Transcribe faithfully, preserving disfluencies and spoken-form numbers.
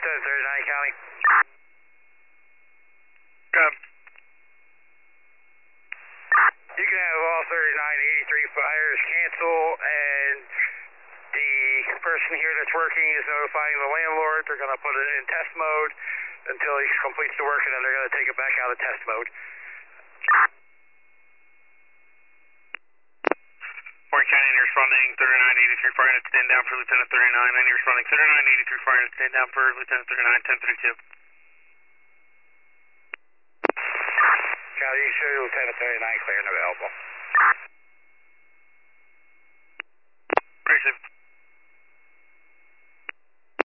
Lieutenant thirty-nine County. Come. You can have all thirty-nine eighty-three fires cancel, and the person here that's working is notifying the landlord. They're going to put it in test mode until he completes the work, and then they're going to take it back out of test mode. Warren County, and you're responding thirty-nine eighty-three fire unit, stand down for Lieutenant thirty-nine, and you're responding thirty-nine eighty-three fire unit, stand down for Lieutenant thirty-nine, ten thirty-two. County, you show Lieutenant thirty-nine clear and available.